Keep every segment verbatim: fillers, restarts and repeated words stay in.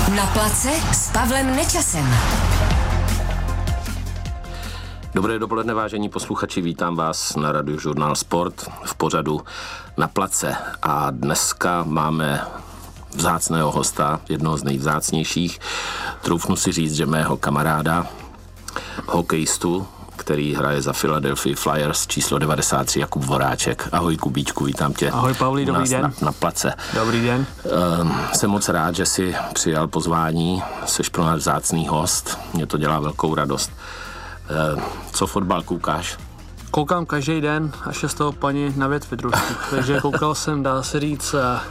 Na place s Pavlem Nečasem. Dobré dopoledne, vážení posluchači, vítám vás na Radiožurnál Sport v pořadu Na place. A dneska máme vzácného hosta, jednoho z nejvzácnějších, troufnu si říct, že mého kamaráda, hokejistu, který hraje za Philadelphia Flyers, číslo devadesát tři, Jakub Voráček. Ahoj Kubíčku, vítám tě. Ahoj Pavlí, dobrý den. Na, na place. Dobrý den. Um, jsem moc rád, že jsi přijal pozvání, jsi pro nás vzácný host, mě to dělá velkou radost. Uh, co fotbal koukáš? Koukám každý den, až je z toho paní na větvi trošku. Takže koukal jsem, dá se říct,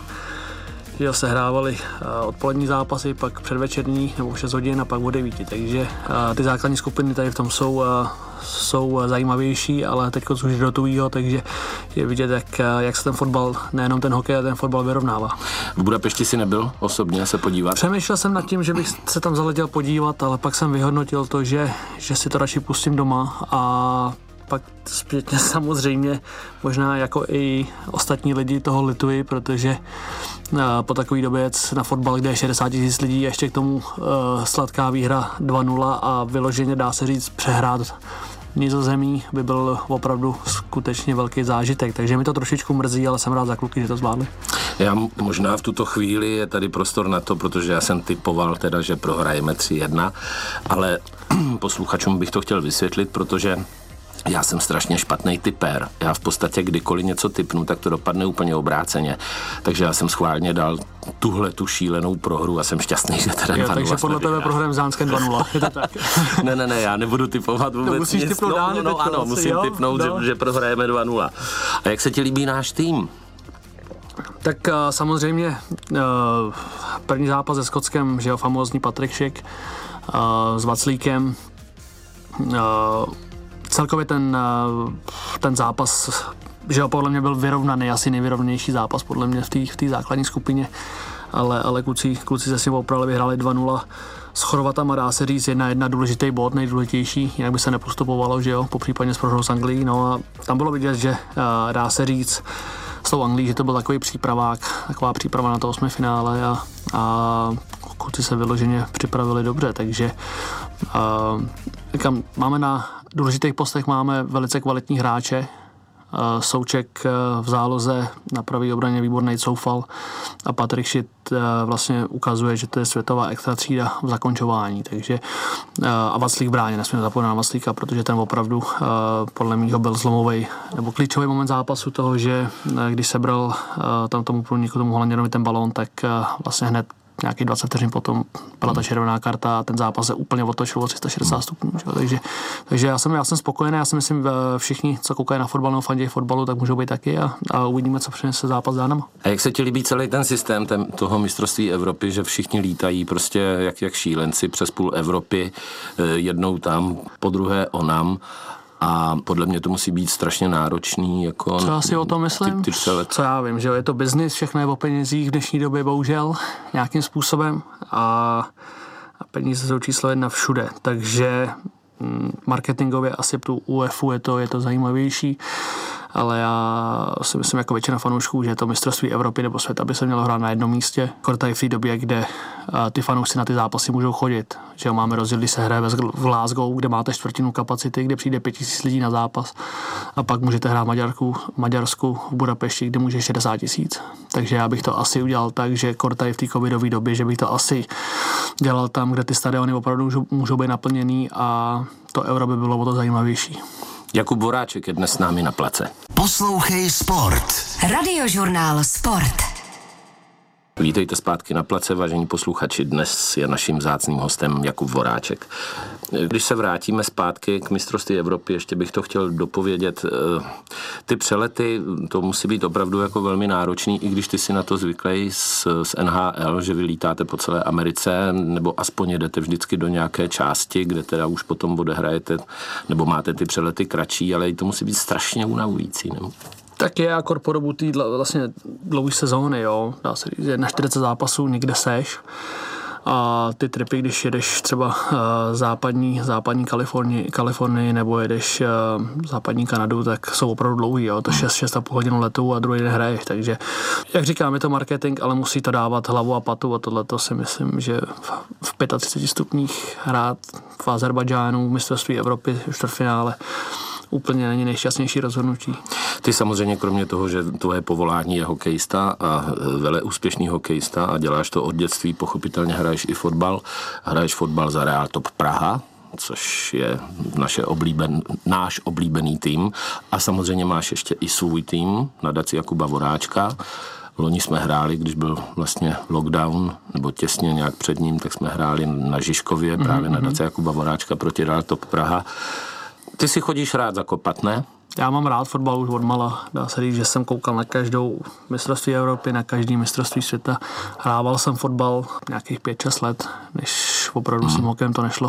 že se hrávali odpolední zápasy, pak předvečerní nebo šest hodin a pak o devíti. Takže ty základní skupiny tady v tom jsou, jsou zajímavější, ale teď už do tuhýho, takže je vidět, jak, jak se ten fotbal, nejenom ten hokej, ale ten fotbal vyrovnává. V Budapešti si nebyl osobně se podívat? Přemýšlel jsem nad tím, že bych se tam zaletěl podívat, ale pak jsem vyhodnotil to, že, že si to radši pustím doma a pak zpětně samozřejmě možná jako i ostatní lidi toho lituji, protože po takové době jet na fotbal, kde je šedesát tisíc lidí a ještě k tomu uh, sladká výhra dva nula a vyloženě dá se říct přehrát Nizozemí by byl opravdu skutečně velký zážitek, takže mi to trošičku mrzí, ale jsem rád za kluky, že to zvládli. Já možná v tuto chvíli je tady prostor na to, protože já jsem typoval teda, že prohrajeme tři jedna, ale posluchačům bych to chtěl vysvětlit, protože já jsem strašně špatný tipér. Já v podstatě kdykoliv něco tipnu, tak to dopadne úplně obráceně. Takže já jsem schválně dal tuhle tu šílenou prohru a jsem šťastný, že teda jo, takže podle tebe prohrajeme s Dánskem dva nula. Je to tak? ne, ne, ne, já nebudu tipovat vůbec. To musíš nic. tipnout no, dány, no, no, ano, musím jo? tipnout, no. že, že prohrajeme dva nula. A jak se ti líbí náš tým? Tak uh, samozřejmě uh, první zápas se Skotskem, že jo, famózní Patrik Schick uh, s Vaclíkem. Uh, Celkově ten, ten zápas, že podle mě byl vyrovnaný, asi nejvyrovnanější zápas podle mě v té v té základní skupině, ale, ale kluci, kluci se si opravdu vyhráli dva nula s Chorvatama, dá se říct jedna jedna důležitý bod, nejdůležitější, jinak by se nepostupovalo, že jo, popřípadně s prohrou s Anglií, no a tam bylo vidět, že dá se říct s tou Anglií, že to byl takový přípravák, taková příprava na to osmi finále a, a kluci se vyloženě připravili dobře, takže a, říkám, máme na důležitých postech máme velice kvalitní hráče. Souček v záloze na pravý obraně výborný Coufal a Patrik Schick vlastně ukazuje, že to je světová extra třída v zakončování. Takže a Vaclík v bráně, nesmíme zapomenout na Vaclíka, protože ten opravdu podle mýho byl zlomový nebo klíčový moment zápasu toho, že když sebral tam tomu průniku, tomu Holanděnovi ten balón, tak vlastně hned nějakých dvacet vteřin potom byla ta červená karta a ten zápas se úplně otočil o tři sta šedesát stupňů. Takže, takže já, jsem, já jsem spokojený, já si myslím, všichni, co koukají na fotbal nebo fandí fotbalu, tak můžou být taky a, a uvidíme, co přinese zápas dánama. A jak se ti líbí celý ten systém ten, toho mistrovství Evropy, že všichni lítají prostě jak, jak šílenci přes půl Evropy, jednou tam, po druhé onam. A podle mě to musí být strašně náročný. Jako co já si o tom myslím? Ty, ty co já vím, že je to biznis, všechno je o penězích v dnešní době, bohužel, nějakým způsobem. A, a peníze jsou číslo jedna všude. Takže marketingově asi tu U E F U je to, je to zajímavější. Ale já si myslím jako většina fanoušků, že to mistrovství Evropy nebo světa by se mělo hrát na jednom místě. Kortaj v té době, kde ty fanoušci na ty zápasy můžou chodit. Že máme rozdíl, když se hraje v Glasgow, kde máte čtvrtinu kapacity, kde přijde pět tisíc lidí na zápas. A pak můžete hrát Maďarku, Maďarsku v Budapešti, kde může šedesát tisíc. Takže já bych to asi udělal tak, že Kortaj v té covidové době, že bych to asi dělal tam, kde ty stadiony opravdu můžou, můžou být naplněný a to Euro by bylo o to zajímavější. Jakub Voráček je dnes s námi na place. Poslouchej Sport. Radiožurnál Sport. Vítejte zpátky na place, vážení posluchači. Dnes je naším vzácným hostem Jakub Voráček. Když se vrátíme zpátky k mistrovství Evropy, ještě bych to chtěl dopovědět. Ty přelety, to musí být opravdu jako velmi náročný, i když ty si na to zvyklej z, z N H L, že vy lítáte po celé Americe, nebo aspoň jedete vždycky do nějaké části, kde teda už potom odehrajete, nebo máte ty přelety kratší, ale to musí být strašně unavující, nebo? Tak je jako po dobu té vlastně dlouhé sezóny, jo, dá se říct, na čtyřicet zápasů někde seš A ty tripy, když jedeš třeba uh, západní, západní Kalifornii, Kalifornii nebo jedeš uh, západní Kanadu, tak jsou opravdu dlouhý, jo, to šest, šest a půl hodinu letu a druhý den hraješ, takže jak říkám, je to marketing, ale musí to dávat hlavu a patu a tohleto si myslím, že v třiceti pěti stupních hrát v Azerbajdžánu, mistrovství Evropy, čtvrtfinále, úplně není nejšťastnější rozhodnutí. Ty samozřejmě kromě toho, že tvoje povolání je hokejista a vele úspěšný hokejista a děláš to od dětství, pochopitelně hraješ i fotbal. Hraješ fotbal za Real Top Praha, což je naše oblíben, náš oblíbený tým. A samozřejmě máš ještě i svůj tým, nadaci Jakuba Voráčka. Loni jsme hráli, když byl vlastně lockdown, nebo těsně nějak před ním, tak jsme hráli na Žižkově, právě mm-hmm. nadace Jakuba Voráčka proti Real Top Praha. Ty si chodíš rád zakopat, ne? Já mám rád fotbal už odmala. Dá se říct, že jsem koukal na každou mistrovství Evropy, na každý mistrovství světa. Hrával jsem fotbal nějakých pět šest let, než opravdu hmm. s tím hokejem to nešlo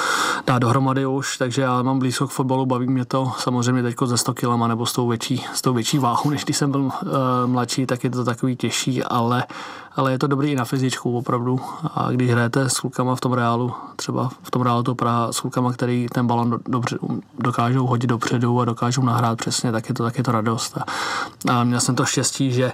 dát dohromady už, takže já mám blízko k fotbalu, baví mě to. Samozřejmě teďko ze sto kilama nebo s tou větší, s tou větší váhou, než když jsem byl uh, mladší, tak je to takový těžší, ale, ale je to dobrý i na fyzičku opravdu. A když hrajete s klukama v tom Reálu, třeba v tom Reálu to Praha, s klukama, který ten balon do, dobře, dokážou hodit dopředu a dokážou nahrát přesně, tak je to, tak je to radost. A, a měl jsem to štěstí, že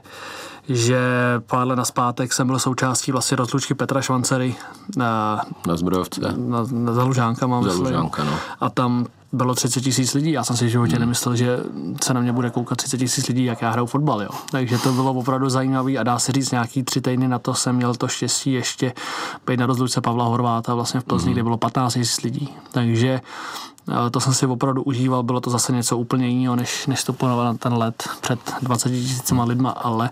že pár let nazpátek jsem byl součástí vlastně rozlučky Petra Švancery na, na Zbrojovce. Na, na Zalužánka, mám myslím. No. A tam bylo třicet tisíc lidí. Já jsem si v životě hmm. nemyslel, že se na mě bude koukat třicet tisíc lidí, jak já hraju fotbal. Jo. Takže to bylo opravdu zajímavý a dá se říct, nějaký tři týdny na to jsem měl to štěstí ještě být na rozlučce Pavla Horváta vlastně v Plzni, hmm. kde bylo patnáct tisíc lidí. Takže to jsem si opravdu užíval, bylo to zase něco úplně jiného, než, než to na ten let před dvaceti tisícima lidma, ale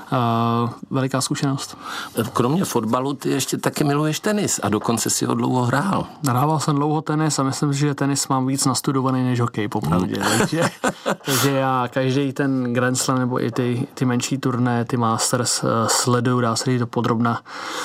uh, veliká zkušenost. Kromě fotbalu ty ještě taky miluješ tenis a dokonce si ho dlouho hrál. Hrával jsem dlouho tenis a myslím, že tenis mám víc nastudovaný než hokej, popravdě. Hmm. takže, takže já každý ten Grand Slam nebo i ty, ty menší turné, ty Masters uh, sleduju, dá se říct do podrobna.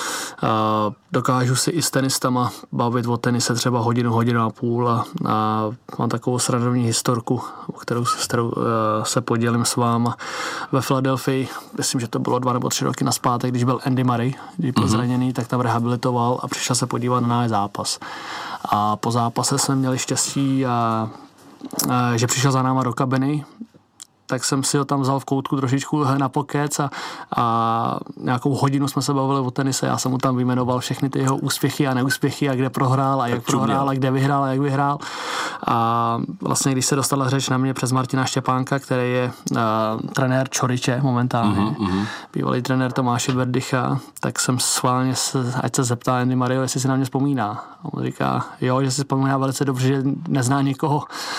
Uh, dokážu si i s tenistama bavit o tenise třeba hodinu, hodinu a půl a, a mám takovou srandovní historku, kterou, s kterou uh, se podělím s váma. Ve Filadelfii, myslím, že to bylo dva nebo tři roky nazpátek, když byl Andy Murray, když byl mm-hmm. zraněný, tak tam rehabilitoval a přišel se podívat na náš zápas. A po zápase jsme měli štěstí, a, a, že přišel za náma do kabiny, tak jsem si ho tam vzal v koutku trošičku na pokec a, a nějakou hodinu jsme se bavili o tenise. Já jsem mu tam vyjmenoval všechny ty jeho úspěchy a neúspěchy a kde prohrál a jak tak prohrál a kde vyhrál a jak vyhrál. A vlastně, když se dostala řeč na mě přes Martina Štěpánka, který je uh, trenér Čoriče momentálně, mm-hmm. bývalý trenér Tomáše Berdycha, tak jsem schválně, se, ať se zeptá Andy Murray, jestli si na mě vzpomíná. A on říká, jo, že si vzpomíná velice dobře, že nezná nikoho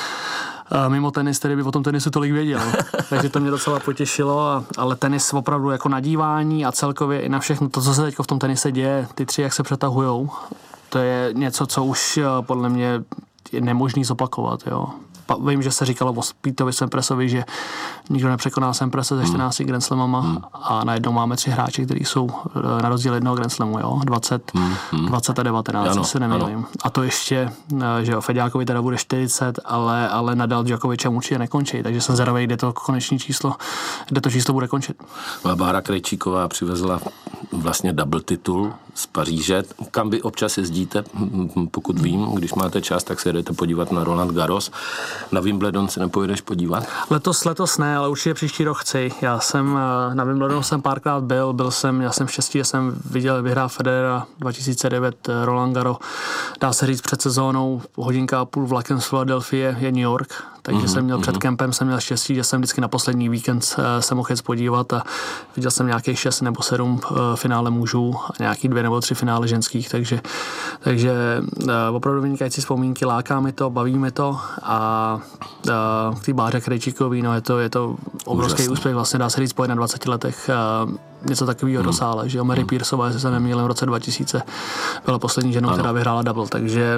mimo tenis, který by o tom tenisu tolik věděl. Takže to mě docela potěšilo, a, ale tenis opravdu jako na dívání a celkově i na všechno to, co se teď v tom tenise děje, ty tři, jak se přetahujou, to je něco, co už podle mě je nemožný zopakovat. Jo. Vím, že se říkalo o Pítovi Sempresovi, že nikdo nepřekoná Semprese ze čtrnácti hmm. Grand Slamama hmm. a najednou máme tři hráči, kteří jsou na rozdíl jednoho Grand Slamu, jo, dvacet, hmm. dvacet a devatenáct, ano, si nemýlím. A to ještě, že jo, Feďákovi teda bude čtyřicet, ale, ale Nadal Djokovicem určitě nekončí, takže jsem zvědavý, kde to koneční číslo, kde to číslo bude končit. Bára Krejčíková přivezla vlastně double titul z Paříže, kam vy občas jezdíte, pokud vím, když máte čas, tak se jdete podívat na Roland Garros. Na Wimbledon se nepojedeš podívat? Letos, letos ne, ale určitě příští rok chci. Já jsem na Wimbledonu jsem párkrát byl, byl jsem, já jsem štěstí, že jsem viděl vyhrát Federera dva tisíce devět Roland Garros. Dá se říct před sezónou, hodinka a půl vlakem z Filadelfie je New York, takže mm-hmm, jsem měl mm-hmm. před kempem, jsem měl štěstí, že jsem vždycky na poslední víkend se mohl jít podívat a viděl jsem nějakých šest nebo sedm finále mužů a nějaký dvě nebo tři finále ženských, takže, takže opravdu vynikající vzpomínky, láká mi to, baví mi to a k té Báře Krejčíkový, no je to, je to obrovský Úžasný. úspěch, vlastně dá se říct po dvaceti letech něco takového hmm. dosáhle, že jo, Mary hmm. Pearsová, jestli se nemýlím, v roce dva tisíce byla poslední ženou, ano. která vyhrála double, takže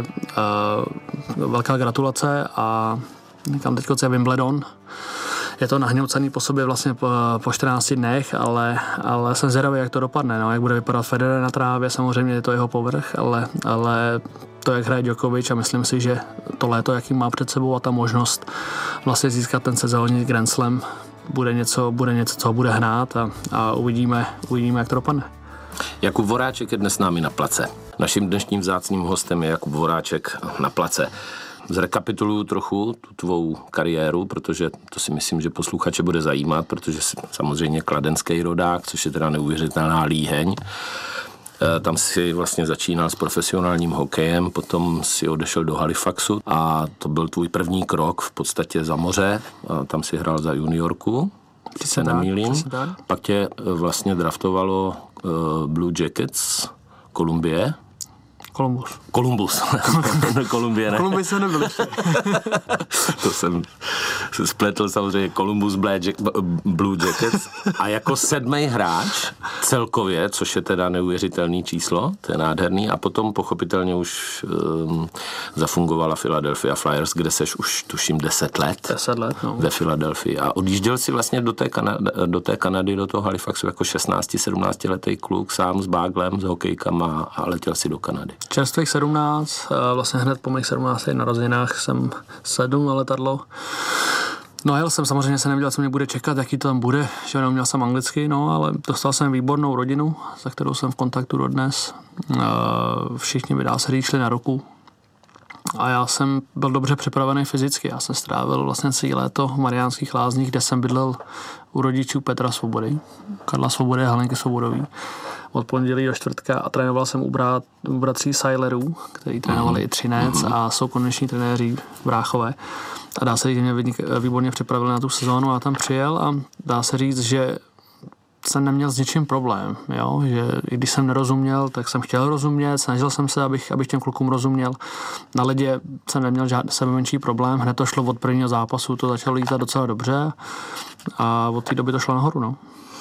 uh, velká gratulace a kam teďko je Wimbledon. Je to nahňoucený po sobě vlastně po, po čtrnácti dnech, ale, ale jsem zvědavý, jak to dopadne, no, jak bude vypadat Federer na trávě, samozřejmě je to jeho povrch, ale, ale to, jak hraje Djokovic, a myslím si, že to léto, jaký má před sebou a ta možnost vlastně získat ten sezónní Grand Slam, bude něco, bude něco, co bude hnát a, a uvidíme, uvidíme, jak to dopadne. Jakub Voráček je dnes s námi na place. Naším dnešním vzácným hostem je Jakub Voráček na place. Zrekapituluju trochu tu tvou kariéru, protože to si myslím, že posluchače bude zajímat, protože jsi samozřejmě kladenský rodák, což je teda neuvěřitelná líheň. Tam si vlastně začínal s profesionálním hokejem, potom si odešel do Halifaxu a to byl tvůj první krok v podstatě za moře. A tam si hrál za juniorku, když se nemýlím. Pak tě vlastně draftovalo uh, Blue Jackets Kolumbie. Columbus. Columbus. Kolumbie, ne? Kolumbie se nebyl ještě. To jsem se spletl samozřejmě Columbus Blue Jackets. A jako sedmý hráč celkově, což je teda neuvěřitelný číslo, to je nádherný. A potom pochopitelně už um, zafungovala Philadelphia Flyers, kde seš už tuším deset let. Deset let, no. Ve Philadelphii. A odjížděl si vlastně do té, Kanady, do té Kanady, do toho Halifaxu jako šestnáct sedmnáct letý kluk, sám s báglem, s hokejkama a letěl si do Kanady. Čerstvých sedmnáct, vlastně hned po mých sedmnácti narozeninách jsem sedl na letadlo. No a jel jsem, samozřejmě se nevěděl, co mě bude čekat, jaký to tam bude, že neuměl jsem anglicky, no, ale dostal jsem výbornou rodinu, se kterou jsem v kontaktu dodnes. Všichni by dá se říct šli na ruku. A já jsem byl dobře připravený fyzicky. Já jsem strávil vlastně celé léto v Mariánských Lázních, kde jsem bydlel u rodičů Petra Svobody, Karla Svobody a Helenky Svobodový. Od pondělí do čtvrtka a trénoval jsem u, brát, u bratří Seilerů, který trénovali i Třinec mm-hmm. a jsou konečný trenéři v Bráchové. A dá se říct, že mě výborně připravili na tu sezónu a tam přijel a dá se říct, že jsem neměl s ničím problém, jo? Že i když jsem nerozuměl, tak jsem chtěl rozumět, snažil jsem se, abych, abych těm klukům rozuměl. Na ledě jsem neměl žádný sebemenší problém, hned to šlo od prvního zápasu, to začalo lítat docela dobře a od té doby to šlo nahoru, no.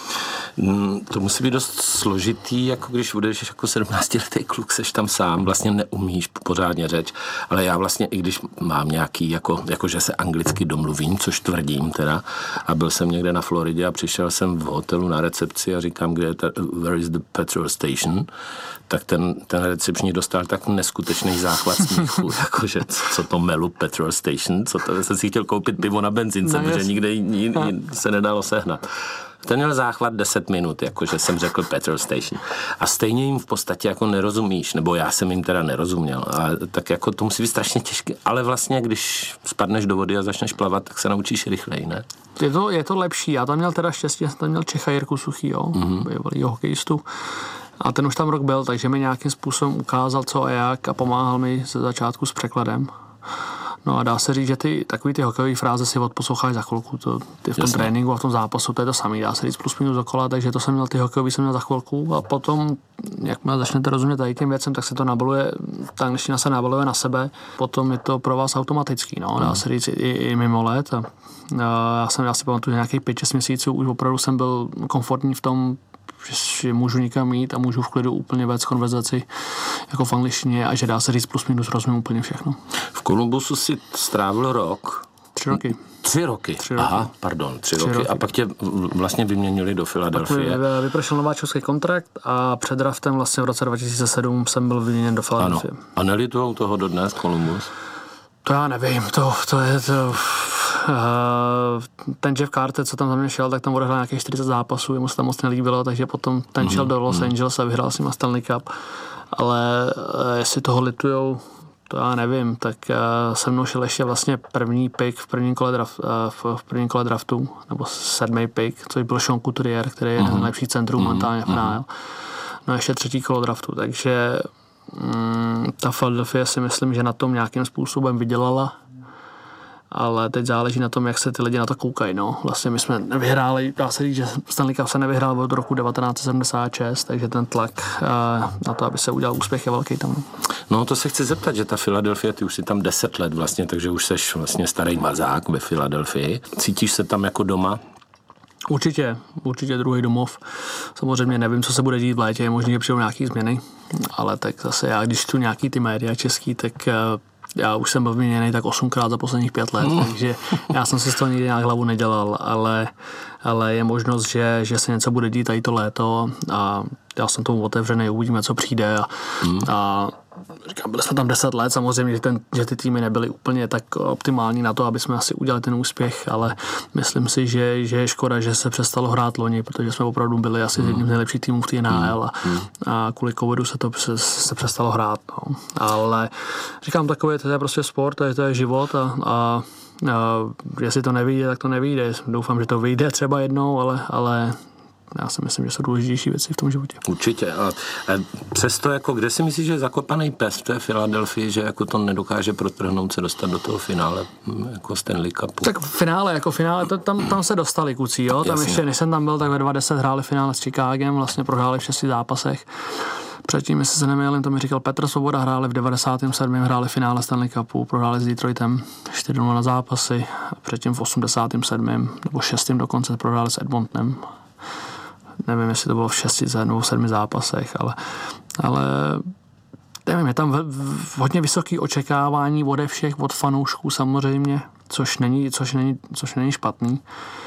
To musí být dost složitý, jako když budeš jako sedmnáctiletý kluk, seš tam sám, vlastně neumíš pořádně řeč, ale já vlastně, i když mám nějaký, jako, jako že se anglicky domluvím, což tvrdím teda, a byl jsem někde na Floridě a přišel jsem v hotelu na recepci a říkám, kde je ta, where is the petrol station, tak ten, ten recepční dostal tak neskutečný záchvat smíchu, jakože co to melu petrol station, co to, jsem si chtěl koupit pivo na benzince, no, protože nikde jiný se nedalo sehnat. Ten měl záchvat deset minut, jakože jsem řekl petrol station. A stejně jim v podstatě jako nerozumíš, nebo já jsem jim teda nerozuměl. A tak jako to musí být strašně těžké. Ale vlastně, když spadneš do vody a začneš plavat, tak se naučíš rychleji, ne? Je to, je to lepší. Já tam měl teda štěstí, já jsem tam měl Čecha Jirku Suchýho, mm-hmm. bývalýho hokejistu. A ten už tam rok byl, takže mi nějakým způsobem ukázal, co a jak a pomáhal mi ze začátku s překladem. No a dá se říct, že ty takový ty hokejové fráze si odposloucháš za chvilku. To, ty v tom Jasně. tréninku a v tom zápasu, to je to samé, dá se říct plus minus dokola, takže to jsem měl, ty hokejové jsem měl za chvilku a potom, jakmile začnete rozumět tady těm věcem, tak se to nabaluje, ta angličtina se nabaluje na sebe, potom je to pro vás automatický, no, dá se říct i, i mimo let. A, a já jsem, já si pamatuju, že nějakých pět šest měsíců už opravdu jsem byl komfortní v tom, že můžu nikam jít a můžu v klidu úplně vést konverzaci jako v angličtině a že dá se říct plus minus rozumím úplně všechno. V Kolumbusu si strávil rok. Tři roky. Tři roky? Tři roky. Aha, pardon, tři, tři roky. roky. A pak tě vlastně vyměnili do Filadelfie. Vypršel nováčkovský kontrakt a před draftem vlastně v roce dva tisíce sedm jsem byl vyměněn do Filadelfie. Ano. A nelitujou toho dodnes Columbus? To já nevím, to, to je to... Uh, ten Jeff Carter, co tam za mě šel, tak tam odehrál nějakých čtyřicet zápasů, jemu se tam moc nelíbilo, takže potom ten šel mm-hmm. do Los Angeles a vyhrál s nima Stanley Cup. Ale uh, jestli toho litujou, to já nevím, tak uh, se mnou šel ještě vlastně první pick v prvním kole, draft, uh, v, v prvním kole draftu, nebo sedmý pick, což byl Sean Couturier, který je jeden mm-hmm. z nejlepších centrů momentálně v N H L. No ještě třetí kolo draftu, takže um, ta Philadelphia si myslím, že na tom nějakým způsobem vydělala. Ale teď záleží na tom, jak se ty lidi na to koukají. No. Vlastně my jsme nevyhráli, dá se říct, že Stanley Cup se nevyhrál od roku devatenáct sedmdesát šest, takže ten tlak uh, na to, aby se udělal úspěch, je velký tam. No to se chci zeptat, že ta Philadelphia, ty už jsi tam deset let vlastně, takže už seš vlastně starý mazák ve Philadelphii. Cítíš se tam jako doma? Určitě, určitě druhý domov. Samozřejmě nevím, co se bude dít v létě, je možný, že přijdou nějaký změny, ale tak zase já, když tu nějaký ty média český, tak uh, já už jsem byl vyměněný tak osmkrát za posledních pět let, mm. takže já jsem si z toho nikdy nějak hlavu nedělal, ale ale je možnost, že, že se něco bude dít tady to léto a já jsem tomu otevřený, uvidíme, co přijde a, mm. a říkám, byli jsme tam deset let, samozřejmě, že, ten, že ty týmy nebyly úplně tak optimální na to, aby jsme asi udělali ten úspěch, ale myslím si, že, že je škoda, že se přestalo hrát loni, protože jsme opravdu byli asi mm. jedním z nejlepších týmů v té N H L a, mm. a kvůli covidu se to se, se přestalo hrát. No. Ale říkám, takové, to je prostě sport, to je, to je život a, a Uh, jestli to nevyjde, tak to nevyjde. Doufám, že to vyjde třeba jednou, ale, ale já si myslím, že jsou důležitější věci v tom životě. Určitě. A, a přesto, jako, kde si myslíš, že je zakopaný pes v té Filadelfii, že jako to nedokáže protrhnout se dostat do toho finále jako Stanley Cupu? Tak finále, jako finále, to, tam, tam se dostali kucí, jo? Tam Jasně. ještě, než jsem tam byl, tak ve dvacet hráli finále s Chicagem, vlastně prohráli v šesti zápasech. Předtím, jestli se nemýlím, to mi říkal Petr Svoboda, hráli v devadesátém sedmém hráli finále Stanley Cupu, prohráli s Detroitem čtyři nula na zápasy, a předtím v osmdesátém sedmém nebo šestém dokonce prohráli s Edmontonem. Nevím, jestli to bylo v šesti nebo v sedmi zápasech, ale, ale nevím, je tam v, v, hodně vysoké očekávání ode všech, od fanoušků samozřejmě, což není, což není, což není špatný.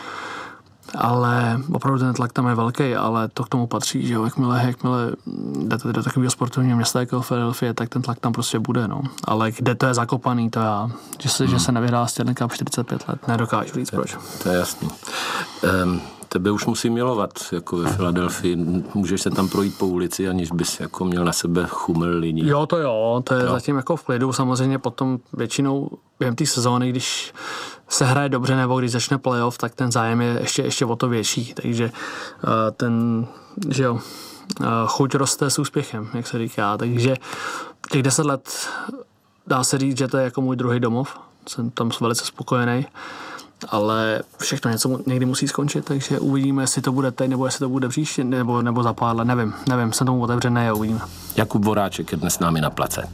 Ale opravdu ten tlak tam je velký, ale to k tomu patří, že jo, jakmile, jakmile jdete do takového sportovního města jako Philadelphia, tak ten tlak tam prostě bude, no. Ale kde to je zakopaný, to já, že se, hmm. že se nevyhrá Stanley Cup čtyřicet pět let, nedokážu říct proč. To je jasný. Um, tebe už musí milovat, jako ve Filadelfii, můžeš se tam projít po ulici, aniž bys jako měl na sebe chumel lidí. Jo, to jo, to je jo. Zatím jako v klidu, samozřejmě potom většinou během té sezóny, když se hraje dobře nebo když začne playoff, tak ten zájem je ještě, ještě o to větší, takže uh, ten, že jo, uh, chuť roste s úspěchem, jak se říká, takže těch deset let dá se říct, že to je jako můj druhý domov, jsem tam velice spokojený, ale všechno něco někdy musí skončit, takže uvidíme, jestli to bude teď, nebo jestli to bude příště, nebo, nebo za pár let, nevím, nevím, jsem tomu otevřený a uvidíme. Jakub Voráček je dnes s námi na place.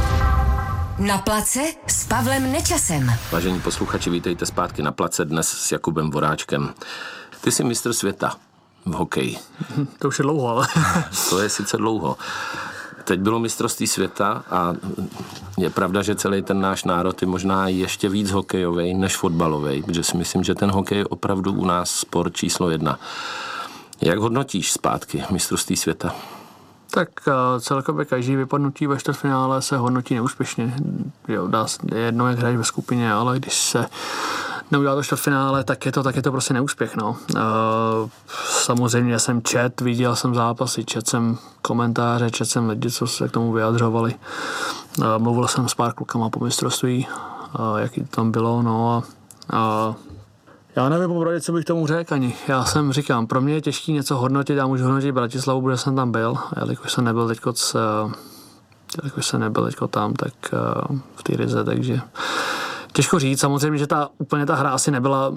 Na place s Pavlem Nečasem. Vážení posluchači, vítejte zpátky na place dnes s Jakubem Voráčkem. Ty jsi mistr světa v hokeji. To už je dlouho, ale... To je sice dlouho. Teď bylo mistrovství světa a je pravda, že celý ten náš národ je možná ještě víc hokejový než fotbalový, protože si myslím, že ten hokej je opravdu u nás sport číslo jedna. Jak hodnotíš zpátky mistrovství světa? Tak uh, celkově každý vypadnutí ve čtvrtfinále se hodnotí neúspěšně. Jo, dá se, je jedno, jak hraješ ve skupině, ale když se neudělá to čtvrtfinále, tak je to, tak je to prostě neúspěch. No. Uh, samozřejmě jsem čet, viděl jsem zápasy, čet jsem komentáře, čet jsem lidi, co se k tomu vyjadřovali. Uh, mluvil jsem s pár klukama po mistrovství, uh, jaký to tam bylo, no a uh, já nevím popravdě, co bych tomu řekl ani. Já jsem říkám, pro mě je těžký něco hodnotit, já můžu hodnotit Bratislavu, protože jsem tam byl, jelikož jsem nebyl teďko, jelikož jsem nebyl teďko tam, tak v té Rize, takže těžko říct. Samozřejmě, že ta úplně ta hra asi nebyla,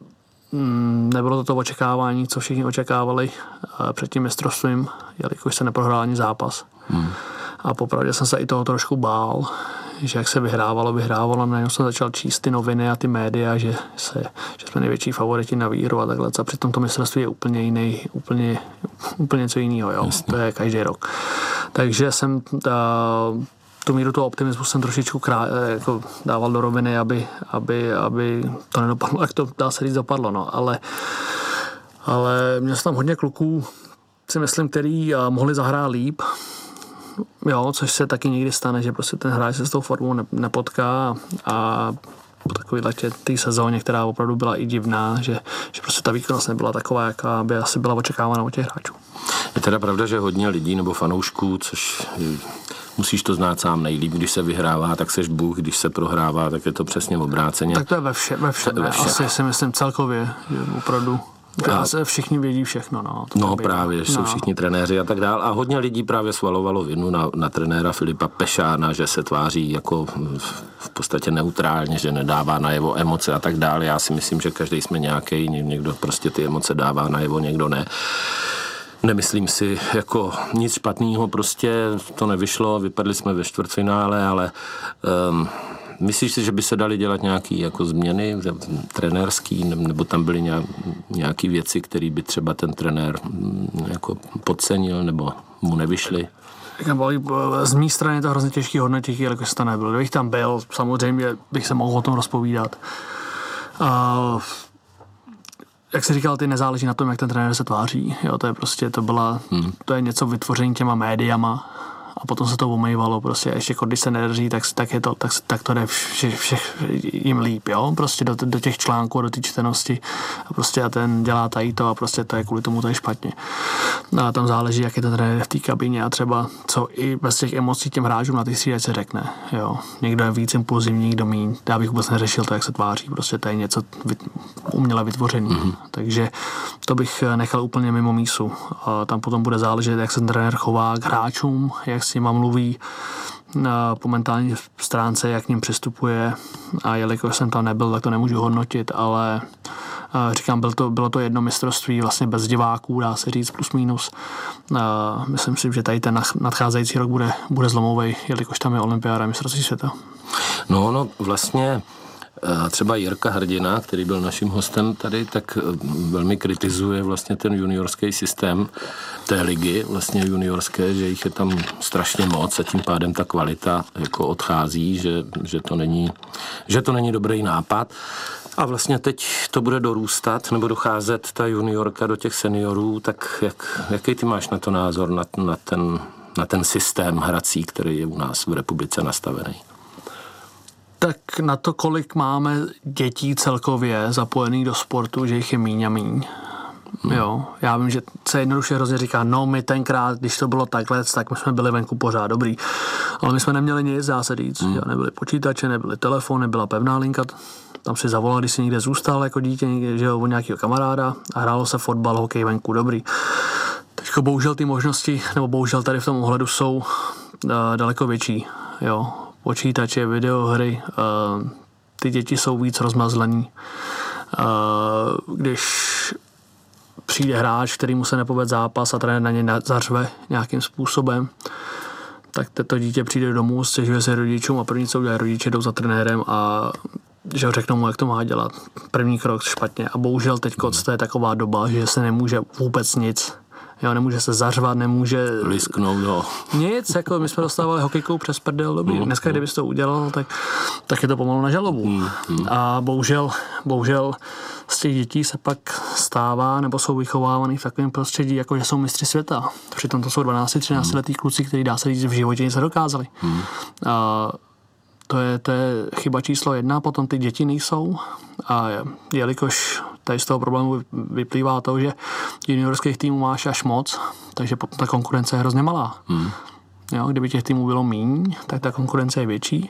nebylo to to očekávání, co všichni očekávali před tím mistrovstvím, jelikož se neprohrál ani zápas. Hmm. A popravdě jsem se i toho trošku bál, že jak se vyhrávalo, vyhrávalo, najednou jsem začal číst ty noviny a ty média, že, se, že jsme největší favoriti na výhru a takhle. A přitom to mistrovství je úplně jiný, úplně, úplně něco jiného, jo. To je každý rok. Takže jsem ta, tu míru toho optimismu jsem trošičku krá, jako dával do roviny, aby, aby, aby to nedopadlo, jak to dá se říct dopadlo, no. Ale, ale měl jsem tam hodně kluků, si myslím, který mohli zahrát líp. Jo, což se taky někdy stane, že prostě ten hráč se s tou formou nepotká a po takový letě té sezóně, která opravdu byla i divná, že, že prostě ta výkonnost nebyla taková, jaká by asi byla očekávána od těch hráčů. Je teda pravda, že hodně lidí nebo fanoušků, což musíš to znát sám nejlíp, když se vyhrává, tak seš Bůh, když se prohrává, tak je to přesně obráceně. Tak to je ve všem, ve všem, ve všem. Asi si myslím celkově, že opravdu... A se všichni vědí všechno. No, no právě, že no. Jsou všichni trenéři a tak dál. A hodně lidí právě svalovalo vinu na, na trenéra Filipa Pešána, že se tváří jako v podstatě neutrálně, že nedává najevo emoce a tak dále. Já si myslím, že každý jsme nějaký, někdo prostě ty emoce dává najevo, někdo ne. Nemyslím si jako nic špatného, prostě to nevyšlo, vypadli jsme ve čtvrtfinále, ale... Um, Myslíš si, že by se daly dělat nějaké jako změny trenérský, nebo tam byly nějaké věci, které by třeba ten trenér jako podcenil, nebo mu nevyšly? Z mé strany je to hrozně těžký hodnotit, jelikož jsi to nebyl. Kdybych tam byl, samozřejmě bych se mohl o tom rozpovídat. A jak jsi říkal, ty nezáleží na tom, jak ten trenér se tváří. Jo, to je prostě, to byla, hmm. to je něco vytvoření těma médiama a potom se to omejvalo prostě. Ještě když se nedaří, tak, tak, je to, tak, tak to jde vše, vše, jim líp, jo. Prostě do, do těch článků, do té čtenosti a prostě a ten dělá tady to a prostě to je kvůli tomu to je špatně. A tam záleží, jak je ten trenér v té kabině a třeba co i bez těch emocí těm hráčům na té střídačce řekne, jo. Někdo je víc impulzivní, někdo míň. Já bych vůbec neřešil to, jak se tváří. Prostě to je něco uměle vytvořený. Mm-hmm. Takže to bych nechal úplně mimo mísu. A tam potom bude záležet, jak se ten trenér chová k hráčům, jak s nima mluví na po mentální stránce, jak k ním přistupuje a jelikož jsem tam nebyl, tak to nemůžu hodnotit, ale říkám, byl to, bylo to jedno mistrovství vlastně bez diváků, dá se říct plus minus. Myslím si, že tady ten nadcházející rok bude, bude zlomovej, jelikož tam je olympiáda mistrovství světa. No, no vlastně třeba Jirka Hrdina, který byl naším hostem tady, tak velmi kritizuje vlastně ten juniorský systém té ligy, vlastně juniorské, že jich je tam strašně moc a tím pádem ta kvalita jako odchází, že, že, to není, že to není dobrý nápad. A vlastně teď to bude dorůstat nebo docházet ta juniorka do těch seniorů, tak jak, jaký ty máš na to názor, na, na, ten, na ten systém hrací, který je u nás v republice nastavený? Tak na to, kolik máme dětí celkově zapojených do sportu, že jich je míň a míň. Hmm. Jo, já vím, že se jednoduše hrozně říká, no my tenkrát, když to bylo takhle, tak my jsme byli venku pořád dobrý. Ale my jsme neměli nic, dá se říct. Hmm. Jo, nebyly počítače, nebyly telefony, byla pevná linka. Tam si zavolal, když si někde zůstal jako dítě, někde, že jo, od nějakého kamaráda a hrálo se fotbal, hokej venku, dobrý. Teďko bohužel ty možnosti, nebo bohužel tady v tom ohledu jsou uh, daleko větší, jo. Počítače, videohry, uh, ty děti jsou víc rozmazlený. Uh, když přijde hráč, který mu se nepovede zápas a trenér na ně zařve nějakým způsobem, tak to dítě přijde domů, stěžuje se rodičům a první, co udělají rodiče, jdou za trenérem a že ho řeknou mu, jak to má dělat. První krok špatně. A bohužel teď to je taková doba, že se nemůže vůbec nic. Jo, nemůže se zařvat, nemůže... Lisknout, jo. Nic, jako my jsme dostávali hokejkou přes prdel, dobrý. Mm, Dneska, mm. kdybys to udělal, tak, tak je to pomalu na žalobu. Mm, mm. A bohužel, bohužel z těch dětí se pak stává, nebo jsou vychovávaný v takovém prostředí, jako že jsou mistři světa. Přitom to jsou dvanáct třináct letý mm. kluci, kteří, dá se říct, v životě nic nedokázali. Mm. A to je, to je chyba číslo jedna, potom ty děti nejsou. A jelikož tady z toho problému vyplývá to, že juniorských týmů máš až moc, takže potom ta konkurence je hrozně malá. Hmm. Jo, kdyby těch týmů bylo míň, tak ta konkurence je větší.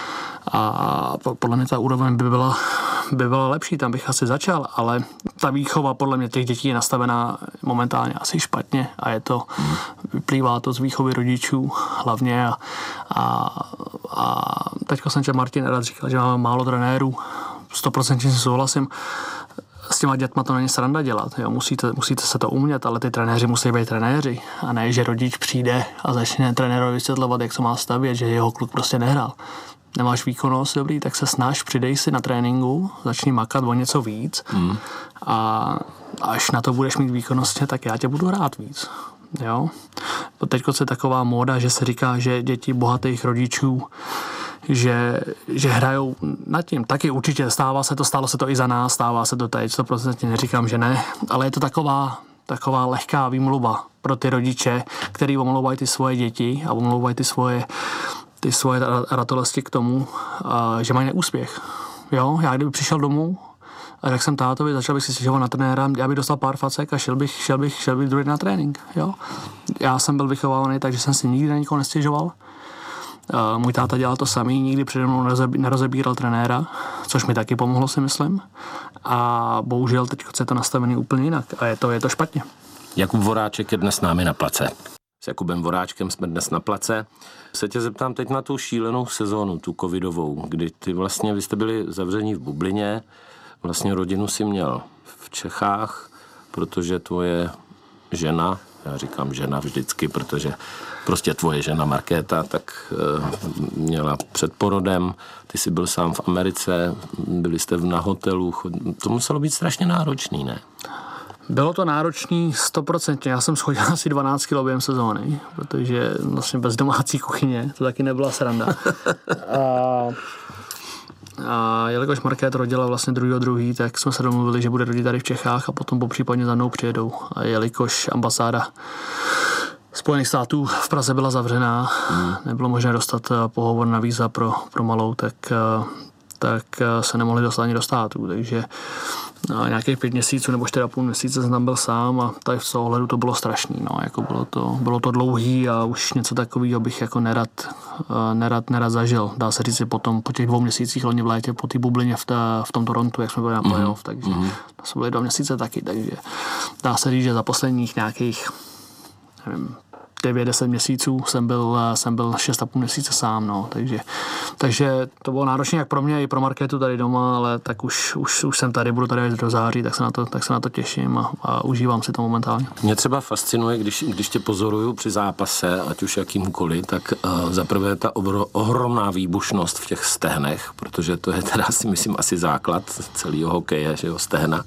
A podle mě ta úroveň by byla, by byla lepší, tam bych asi začal, ale ta výchova podle mě těch dětí je nastavená momentálně asi špatně a je to, hmm. vyplývá to z výchovy rodičů hlavně a, a, a teďko jsem tě Martin rád říkal, že máme málo trenérů, stoprocentně si souhlasím, s těma dětma to není sranda dělat, jo, musíte, musíte se to umět, ale ty trenéři musí být trenéři a ne, že rodič přijde a začne trenérovi vysvětlovat, jak se má stavět, že jeho kluk prostě nehrál. Nemáš výkonnost dobrý, tak se snaž, přidej si na tréninku, začni makat o něco víc mm. a až na to budeš mít výkonnostně, tak já tě budu hrát víc. Jo? Teďko je taková móda, že se říká, že děti bohatých rodičů že, že hrajou nad tím. Taky určitě stává se to, stalo se to i za nás, stává se to teď, sto procent neříkám, že ne, ale je to taková, taková lehká výmluva pro ty rodiče, který omlouvají ty svoje děti a omlouvají ty svoje, ty svoje ratolesti k tomu, že mají neúspěch. Jo, já kdyby přišel domů a řekl jsem tátovi, začal bych si stěžovat na trenéra, já bych dostal pár facek a šel bych, šel bych, šel bych druhý na trénink. Jo? Já jsem byl vychovávaný, takže jsem si nikdy na nikoho nestěžoval. Uh, můj táta dělal to samý, nikdy přede mnou nerozebíral trenéra, což mi taky pomohlo, si myslím. A bohužel teď je to nastavený úplně jinak a je to, je to špatně. Jakub Voráček je dnes s námi na place. S Jakubem Voráčkem jsme dnes na place. Se tě zeptám teď na tu šílenou sezónu, tu covidovou, kdy ty vlastně, vy jste byli zavření v bublině, vlastně rodinu si měl v Čechách, protože tvoje žena, já říkám žena vždycky, protože prostě tvoje žena Markéta, tak e, měla před porodem, ty jsi byl sám v Americe, byli jste na hotelu, to muselo být strašně náročný, ne? Bylo to náročný stoprocentně, já jsem schodil asi dvanáct kilo během sezóny, protože vlastně bez domácí kuchyně, to taky nebyla sranda. A A jelikož Markéta rodila vlastně druhýho druhý, tak jsme se domluvili, že bude rodit tady v Čechách a potom popřípadně za mnou přijedou. A jelikož ambasáda Spojených států v Praze byla zavřená, hmm. nebylo možné dostat pohovor na víza pro, pro malou, tak, tak se nemohli dostat ani do států. Takže nějakých pět měsíců nebo čtyři a půl měsíce jsem tam byl sám a tady v toho ohledu to bylo strašný. No. Jako bylo, to, bylo to dlouhý a už něco takového bych jako nerad, nerad, nerad zažil. Dá se říct, potom po těch dvou měsících loni v létě po té bublině v, ta, v tom Torontu, jak jsme byli na playoff, mm-hmm. takže to jsme byli dva měsíce taky, takže dá se říct, že za posledních nějakých nevím, devět deset měsíců jsem byl, jsem byl šest a půl měsíce sám, no, takže, takže to bylo náročné jak pro mě, i pro Markétu tady doma, ale tak už, už, už jsem tady, budu tady až do září, tak se na to, tak se na to těším a, a užívám si to momentálně. Mě třeba fascinuje, když, když tě pozoruju při zápase, ať už jakýmkoliv, tak uh, zaprvé ta obro, ohromná výbušnost v těch stehnech, protože to je teda si myslím asi základ celého hokeje, že jo, stehna.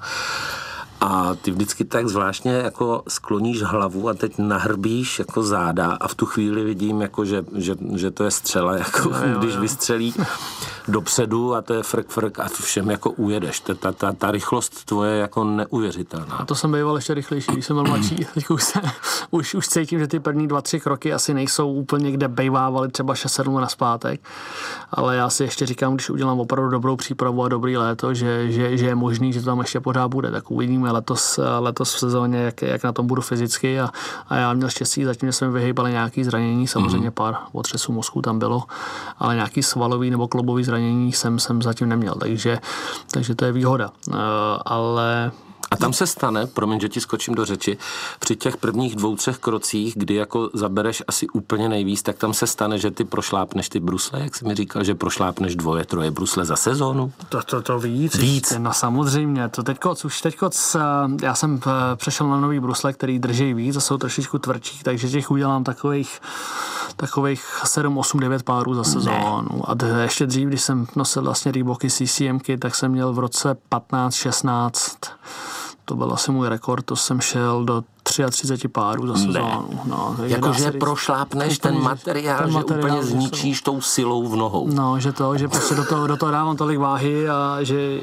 A ty vždycky tak zvláštně jako skloníš hlavu a teď nahrbíš jako záda a v tu chvíli vidím, jako že, že, že to je střela, jako jo, jo, když jo. vystřelí dopředu a to je frk, frk a všem jako ujedeš. Ta, ta, ta, ta rychlost tvoje je jako neuvěřitelná. A to jsem býval ještě rychlejší, když jsem byl mladší. Teď už, se, už, už cítím, že ty první dva, tři kroky asi nejsou úplně, kde bejvávali třeba šest sedm naspátek, ale já si ještě říkám, když udělám opravdu dobrou přípravu a dobrý léto, že, že, že je možný, že to tam ještě pořád bude, tak uvidíme letos, letos v sezóně, jak, jak na tom budu fyzicky a, a já měl štěstí, zatím jsme vyhýbali nějaký zranění, samozřejmě pár otřesů mozku tam bylo, ale nějaký svalový nebo klobový zranění jsem, jsem zatím neměl, takže, takže to je výhoda, uh, ale a tam se stane, promiň, že ti skočím do řeči, při těch prvních dvou, třech krocích, kdy jako zabereš asi úplně nejvíc, tak tam se stane, že ty prošlápneš ty brusle, jak jsi mi říkal, že prošlápneš dvoje, troje brusle za sezónu? To, to, to víc. Víc. No samozřejmě, to teďko, už teďko, já jsem přešel na nový brusle, který drží víc a jsou trošičku tvrdší, takže těch udělám takových takových sedm, osm, devět párů za sezónu. A ještě dřív, když jsem nosil vlastně Reeboky C C M ky, tak jsem měl v roce patnáct šestnáct, to byl asi můj rekord, to jsem šel do třicet tři párů za sezónu. No, jakože prošlápneš ten materiál, ten že materiál, úplně zničíš tou silou v nohou. No, že to, že prostě do toho, do toho dávám tolik váhy a že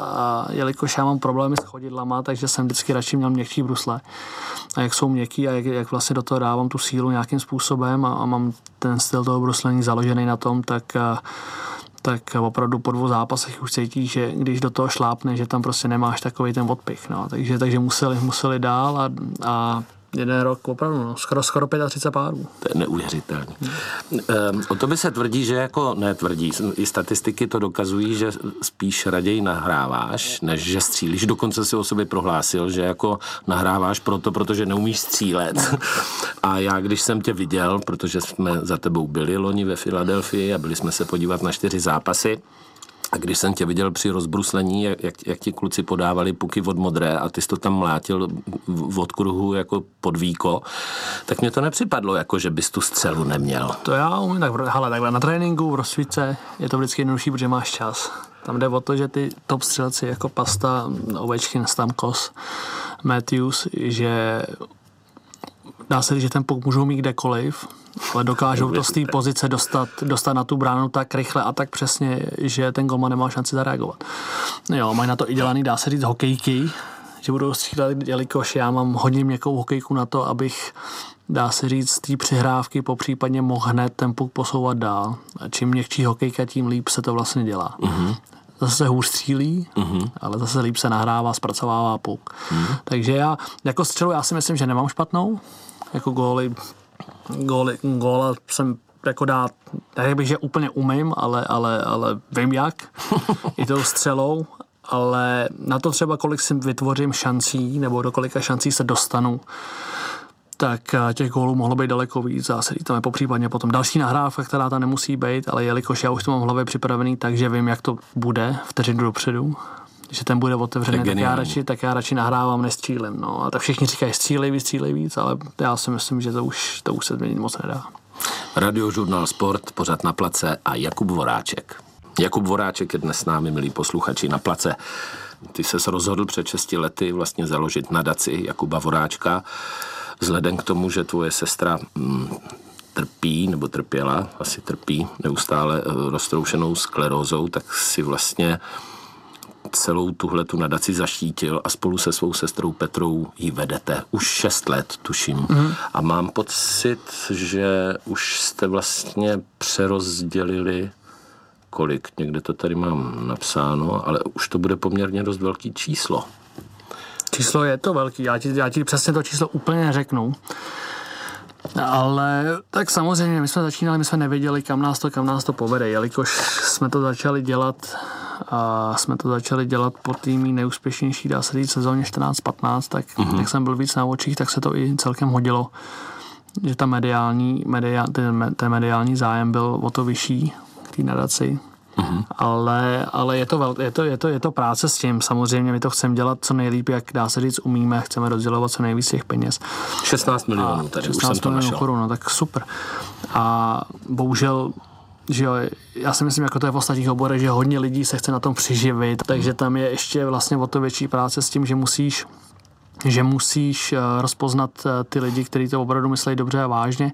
a jelikož já mám problémy s chodidlama, takže jsem vždycky radši měl měkčí brusle. A jak jsou měkký a jak, jak vlastně do toho dávám tu sílu nějakým způsobem a, a mám ten styl toho bruslení založený na tom, tak a, tak opravdu po dvou zápasech už cítíš, že když do toho šlápne, že tam prostě nemáš takový ten odpich. No. Takže, takže museli, museli dál a, a jeden rok opravdu, no, skoro, skoro třicet pět párů. To je neuvěřitelné. Hmm. Um, o to by se tvrdí, že jako netvrdí. I statistiky to dokazují, že spíš raději nahráváš, než že střílíš. Dokonce si o sobě prohlásil, že jako nahráváš proto, protože neumíš střílet. A já, když jsem tě viděl, protože jsme za tebou byli loni ve Filadelfii a byli jsme se podívat na čtyři zápasy, a když jsem tě viděl při rozbruslení, jak, jak ti kluci podávali puky od modré a ty jsi to tam mlátil v odkruhu jako podvíko, tak mě to nepřipadlo, jako že bys tu střelu neměl. To já umím, tak, hele, takhle na tréninku v rozsvíce je to vždycky jednodušší, protože máš čas. Tam jde o to, že ty top střelci jako Pasta, Ovečkin, Stamkos, Matthews, že dá se říct, že ten puk můžou mít kdekoliv, ale dokážou to z té pozice dostat, dostat na tu bránu tak rychle a tak přesně, že ten golman nemá šanci zareagovat. Jo, mají na to i dělaný, dá se říct, hokejky, že budou střílet, jelikož já mám hodně měkkou hokejku na to, abych, dá se říct, z té přihrávky popřípadně mohl hned ten puk posouvat dál. A čím měkčí hokejka, tím líp se to vlastně dělá. Mm-hmm. Zase se hůř střílí, mm-hmm. ale zase líp se nahrává, zpracovává puk. Mm-hmm. Takže já jako střelu, já si myslím, že nemám špatnou. Jako góly, góly, góla jsem jako dát, tak bych, že úplně umím, ale, ale, ale vím jak, i tou střelou, ale na to třeba, kolik si vytvořím šancí, nebo do kolika šancí se dostanu, tak těch gólů mohlo být daleko víc. Zase tam je popřípadně potom další nahrávka, která tam nemusí být, ale jelikož já už to mám v hlavě připravený, takže vím, jak to bude vteřinu dopředu, že ten bude otevřený, tak já, radši, tak já radši nahrávám, nestřílím. No. A tak všichni říkají, střílej víc, střílej víc, ale já si myslím, že to už, to už se změnit moc nedá. Radiožurnál Sport, pořad Na place a Jakub Voráček. Jakub Voráček je dnes s námi, milí posluchači, Na place. Ty ses rozhodl před šesti lety vlastně založit nadaci Jakuba Voráčka, vzhledem k tomu, že tvoje sestra hm, trpí nebo trpěla, asi trpí neustále roztroušenou sklerózou, tak si vlastně celou tuhletu nadaci zaštítil a spolu se svou sestrou Petrou ji vedete. Už šest let, tuším. Mm. A mám pocit, že už jste vlastně přerozdělili kolik, někde to tady mám napsáno, ale už to bude poměrně dost velký číslo. Číslo je to velký, já ti, já ti přesně to číslo úplně neřeknu. Ale tak samozřejmě, my jsme začínali, my jsme nevěděli, kam nás to, kam nás to povede, jelikož jsme to začali dělat a jsme to začali dělat po týmí nejúspěšnější, dá se říct, sezóně čtrnáct patnáct, tak mm-hmm. jak jsem byl víc na očích, tak se to i celkem hodilo, že ta mediální, media, ten, ten mediální zájem byl o to vyšší k té nadaci. Mm-hmm. Ale, ale je, to vel, je, to, je, to, je to práce s tím. Samozřejmě my to chceme dělat co nejlíp, jak dá se říct, umíme, chceme rozdělovat co nejvíc těch peněz. šestnáct milionů tady, už jsem to našel. Korun, no, tak super. A bohužel, že jo, já si myslím, jako to je v ostatních oborech, že hodně lidí se chce na tom přiživit, takže tam je ještě vlastně o to větší práce s tím, že musíš že musíš rozpoznat ty lidi, kteří to opravdu myslí dobře a vážně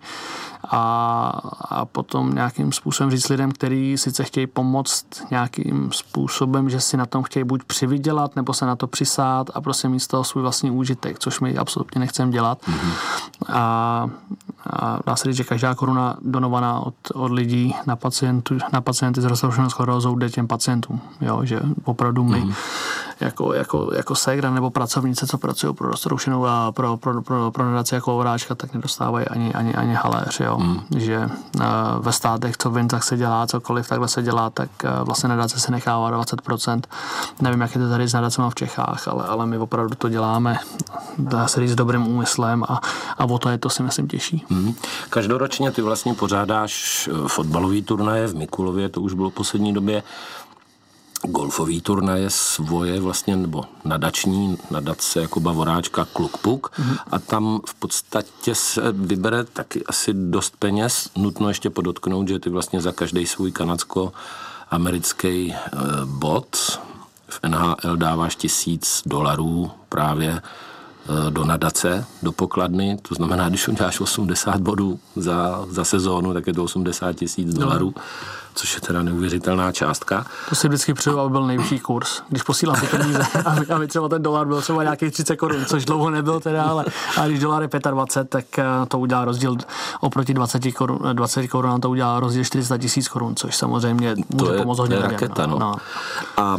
a, a potom nějakým způsobem říct lidem, kteří sice chtějí pomoct nějakým způsobem, že si na tom chtějí buď přivydělat, nebo se na to přisát a prostě mít z toho svůj vlastní úžitek, což my absolutně nechceme dělat. Mm-hmm. A, a dá se říct, že každá koruna donovaná od, od lidí na, pacientu, na pacienty s roztroušenou sklerózou jde těm pacientům. Jo? Že opravdu my mm-hmm. jako, jako, jako ségra nebo pracovnice, co pracují pro roztroušenou a pro, pro, pro, pro nadaci jako Voráčka, tak nedostávají ani, ani, ani haléř. Jo? Mm. Že uh, ve státech, co vím, tak se dělá, cokoliv takhle se dělá, tak uh, vlastně nadace se nechává dvacet procent. Nevím, jak je to tady s nadacema v Čechách, ale, ale my opravdu to děláme, dá se říct, s dobrým úmyslem a, a o to je to si myslím těžší. Mm. Každoročně ty vlastně pořádáš fotbalový turnaje v Mikulově, to už bylo v poslední době, golfový turnaje svoje vlastně, nebo nadační, nadace Jakuba Voráčka Kluk-Puk mm-hmm. a tam v podstatě se vybere taky asi dost peněz. Nutno ještě podotknout, že ty vlastně za každý svůj kanadsko-americký eh, bod v N H L dáváš tisíc dolarů právě eh, do nadace, do pokladny. To znamená, když uděláš osmdesát bodů za, za sezónu, tak je to osmdesát tisíc dolarů. No. Což je teda neuvěřitelná částka. To si vždycky přeju, aby byl nejvyšší kurz. Když posílám ty peníze, aby, aby třeba ten dolar byl třeba nějakých třicet korun, což dlouho nebyl teda, ale a když dolar je dvacet pět, tak to udělá rozdíl oproti dvacet korun, dvacet korun to udělá rozdíl čtyři sta tisíc korun, což samozřejmě může pomoct hodně lidem. To je raketa, no. no. A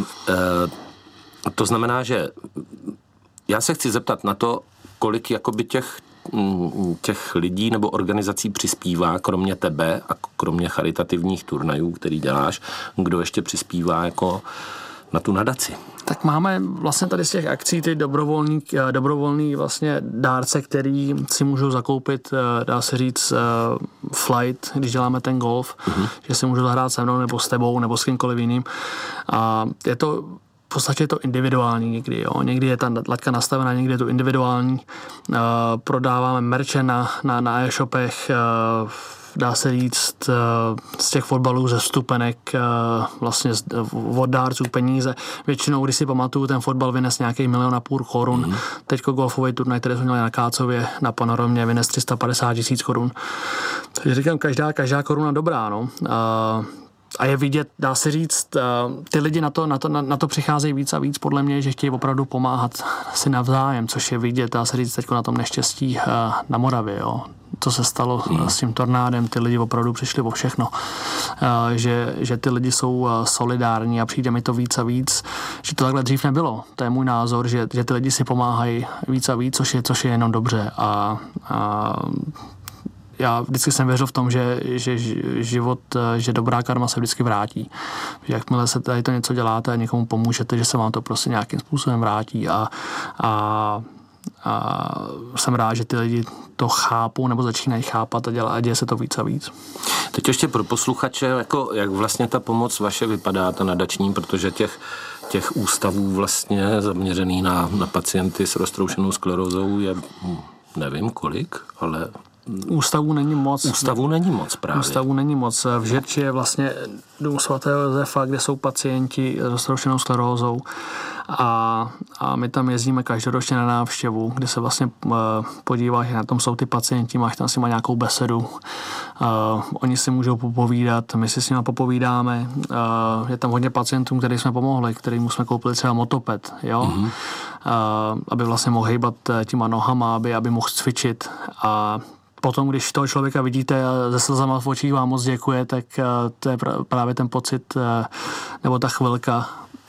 e, to znamená, že já se chci zeptat na to, kolik jakoby těch těch lidí nebo organizací přispívá, kromě tebe a kromě charitativních turnajů, který děláš, kdo ještě přispívá jako na tu nadaci? Tak máme vlastně tady z těch akcí ty dobrovolný, dobrovolný vlastně dárce, který si můžou zakoupit, dá se říct, flight, když děláme ten golf, uh-huh. že si můžou zahrát se mnou nebo s tebou nebo s kýmkoliv jiným. A je to v podstatě je to individuální někdy, jo. Někdy je ta laťka nastavená, někdy je to individuální. Uh, prodáváme merče na, na, na e-shopech, uh, dá se říct, uh, z těch fotbalů, ze vstupenek, uh, vlastně z, od dárců peníze. Většinou, když si pamatuju, ten fotbal vynes nějaký milion a půl korun. Mm. Teďko golfový turnaj, který jsme měli na Kácově, na Panoramě, vynes tři sta padesát tisíc korun. Takže říkám, každá, každá koruna dobrá, no. Uh, A je vidět, dá se říct, ty lidi na to, na to, na to přicházejí víc a víc, podle mě, že chtějí opravdu pomáhat si navzájem, což je vidět, dá se říct, teď na tom neštěstí na Moravě, jo. Co se stalo hmm. s tím tornádem, ty lidi opravdu přišli o všechno. Že, že ty lidi jsou solidární a přijde mi to víc a víc, že to takhle dřív nebylo. To je můj názor, že, že ty lidi si pomáhají víc a víc, což je, což je jenom dobře. A, a já vždycky jsem věřil v tom, že, že život, že dobrá karma se vždycky vrátí. Že jakmile se tady to něco děláte a někomu pomůžete, že se vám to prostě nějakým způsobem vrátí a, a, a jsem rád, že ty lidi to chápou nebo začínají chápat a, dělá, a děje se to víc a víc. Teď ještě pro posluchače, jako, jak vlastně ta pomoc vaše vypadá, ta nadační, protože těch těch ústavů vlastně zaměřený na, na pacienty s roztroušenou sklerózou je nevím kolik, ale Ústavů není moc. Ústavů není moc právě. Ústavů není moc. V Žirči je vlastně dům svatého Josefa, kde jsou pacienti s roztroušenou sklerózou. A, a my tam jezdíme každoročně na návštěvu, kde se vlastně uh, podíváš, na tom jsou ty pacienti, máš tam s nimi nějakou besedu. Uh, oni si můžou popovídat, my si s nimi popovídáme. Uh, je tam hodně pacientů, kterým jsme pomohli, kterým jsme koupili třeba motoped, jo? Mm-hmm. Uh, aby vlastně mohl hejbat těma nohama, aby, aby mohl cvičit. A potom, když toho člověka vidíte a ze slzama v očích vám moc děkuje, tak uh, to je právě ten pocit, uh, nebo ta chvilka,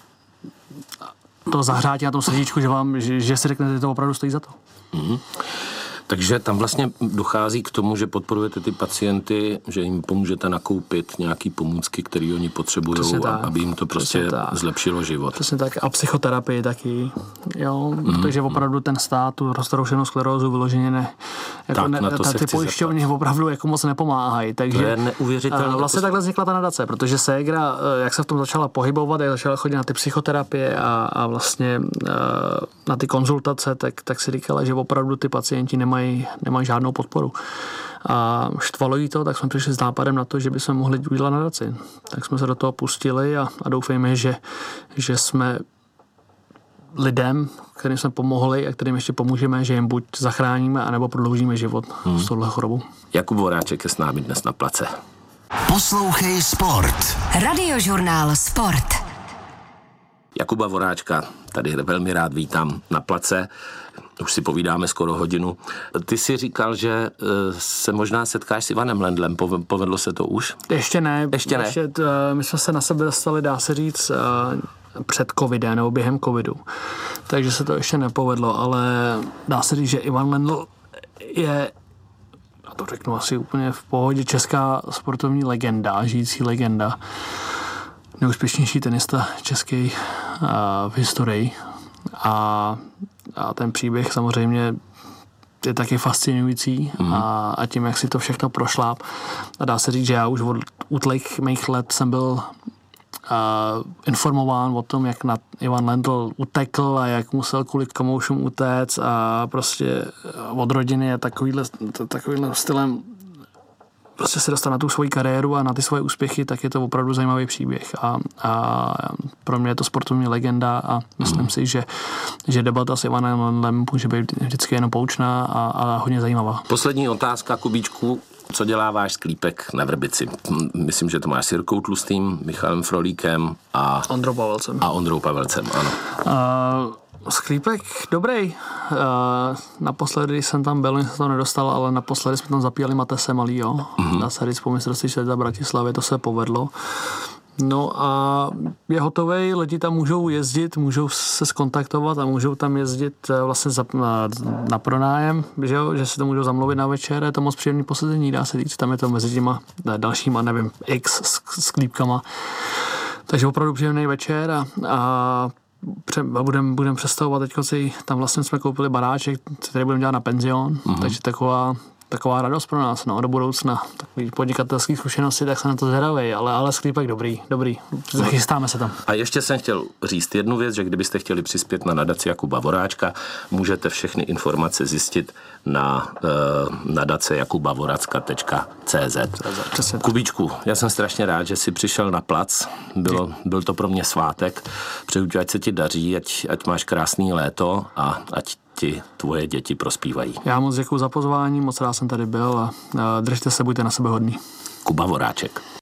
to zahřátí na tom srdíčku, že vám, že, že si řeknete, že to opravdu stojí za to. Mm-hmm. Takže tam vlastně dochází k tomu, že podporujete ty pacienty, že jim pomůžete nakoupit nějaký pomůcky, které oni potřebují, aby jim to prostě zlepšilo život. Přesně tak. A psychoterapii taky. Jo, mm, takže opravdu ten stát tu roztroušenou sklerózu vyloženě ne. Jako tak, ne, na to ta, se ty pojišťovny opravdu jako moc nepomáhají. Takže to je neuvěřitelné. Vlastně takhle vznikla ta nadace, protože ségra, jak se v tom začala pohybovat, jak začala chodit na ty psychoterapie a, a vlastně na ty konzultace, tak, tak si říkala, že opravdu ty pacienti nemají nemají žádnou podporu. A štvalo jí to, tak jsme přišli s nápadem na to, že bychom mohli udělat nadaci. Tak jsme se do toho pustili a, a doufejme, že, že jsme lidem, kterým jsme pomohli a kterým ještě pomůžeme, že jim buď zachráníme, anebo prodloužíme život hmm. s touhle chorobou. Jakub Voráček je s námi dnes na place. Poslouchej Sport. Radiožurnál Sport. Jakuba Voráčka tady velmi rád vítám na place. Už si povídáme skoro hodinu. Ty jsi říkal, že se možná setkáš s Ivanem Lendlem. Povedlo se to už? Ještě ne. Ještě ne. Ještě, my jsme se na sebe dostali, dá se říct, před covidem nebo během covidu. Takže se to ještě nepovedlo, ale dá se říct, že Ivan Lendl je, a to řeknu asi úplně v pohodě, česká sportovní legenda, žijící legenda. Nejúspěšnější tenista český v historii. A, a ten příběh samozřejmě je taky fascinující mm. a, a tím, jak si to všechno prošláp. A dá se říct, že já už od útlých mých let jsem byl uh, informován o tom, jak na Ivan Lendl utekl a jak musel kvůli komoušům utéct a prostě od rodiny a takovýhle, takovýhle stylem prostě se dostat na tu svoji kariéru a na ty svoje úspěchy, tak je to opravdu zajímavý příběh. A, a pro mě je to sportovní legenda a myslím mm. si, že, že debata s Ivanem Lendlem může být vždycky jenom poučná a, a hodně zajímavá. Poslední otázka, Kubíčku. Co dělá váš Sklípek na Vrbici? Myslím, že to máš s Jirkou Tlustým, Michalem Frolíkem a Ondrou Pavelcem. A Ondrou Pavelcem, ano. Uh, Sklípek dobrý. Uh, naposledy, když jsem tam byl, jsem to nedostal, ale naposledy jsme tam zapíjeli Matese malýho. Mm-hmm. Dá se říct po mistrovství světa Bratislavě, to se povedlo. No a je hotovej, lidi tam můžou jezdit, můžou se skontaktovat a můžou tam jezdit vlastně za, na, na pronájem, že, jo? Že si to můžou zamluvit na večer, je to moc příjemný posezení, dá se říct, tam je to mezi těma dalšíma, nevím, x sklípkama. Takže opravdu příjemný večer a, a budeme budem představovat teď, tam vlastně jsme koupili baráček, který budeme dělat na penzion, mm-hmm. takže taková taková radost pro nás, no, do budoucna. Takový podnikatelský zkušenosti, tak se na to zvědavej, ale, ale Sklípek dobrý, dobrý. Chystáme se tam. A ještě jsem chtěl říct jednu věc, že kdybyste chtěli přispět na nadaci Jakuba Voráčka, můžete všechny informace zjistit na uh, nadace jakuba voracka tečka cé zet. Kubíčku, já jsem strašně rád, že jsi přišel na plac. Bylo, byl to pro mě svátek. Přeju ti, ať se ti daří, ať, ať máš krásný léto a ať ti tvoje děti prospívají. Já moc děkuju za pozvání, moc rád jsem tady byl a držte se, buďte na sebe hodný. Kuba Voráček.